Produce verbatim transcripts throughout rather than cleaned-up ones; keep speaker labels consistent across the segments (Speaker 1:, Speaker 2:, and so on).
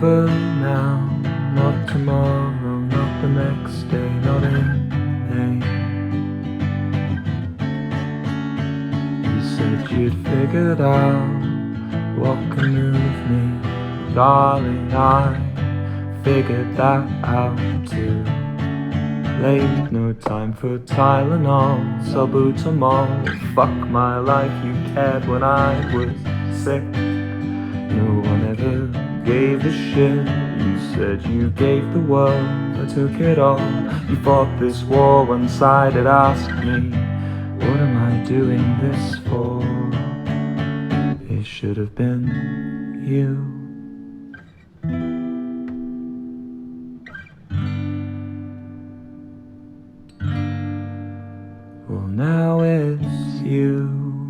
Speaker 1: over now, not tomorrow, not the next day, not in pain. You said you'd figured out what can move me, darling, I figured that out too. Late, no time for Tylenol, salbutamol. Fuck my life, you cared when I was sick. No one ever gave a shit. You said you gave the world, I took it all. You fought this war one-sided, asked me, what am I doing this for? It should have been you. Well, now it's you.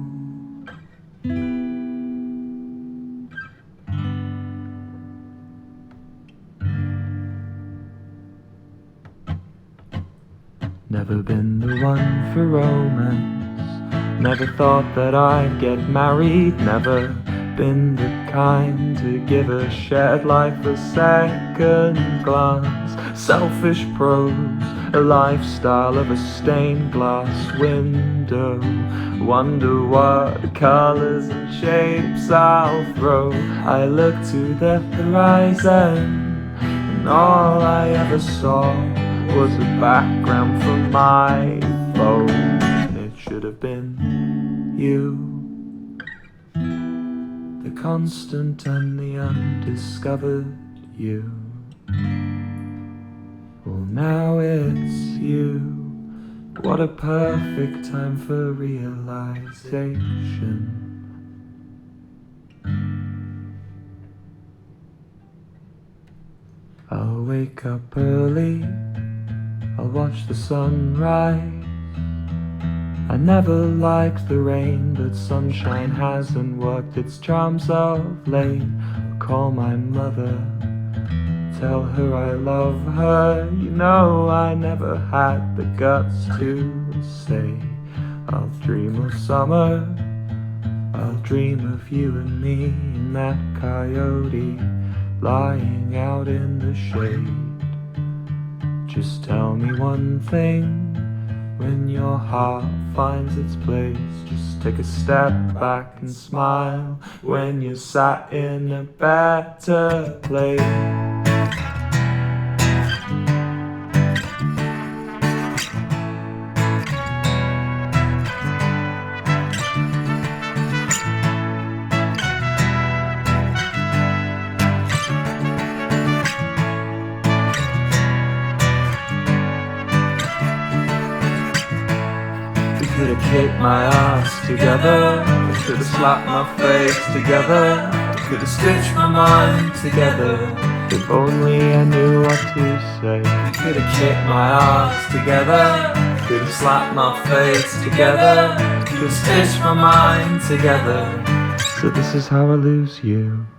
Speaker 1: Never been the one for romance, never thought that I'd get married, never been the kind to give a shared life a second glance. Selfish prose, a lifestyle of a stained glass window. Wonder what colours and shapes I'll throw. I look to the horizon, and all I ever saw was a background for my phone. It should have been you, the constant and the undiscovered you. Well, now it's you. What a perfect time for realization. I'll wake up early, I'll watch the sunrise. I never liked the rain, but sunshine hasn't worked its charms of late. I'll call my mother, tell her I love her. You know I never had the guts to say. I'll dream of summer, I'll dream of you and me and that coyote lying out in the shade. Just tell me one thing, when your heart finds its place, just take a step back and smile when you're sat in a better place. Could've kicked my ass together, could've slapped my face together, could've stitched my mind together. If only I knew what to say. Could've kicked my ass together, could've slapped my face together, could've stitched my mind together. So this is how I lose you.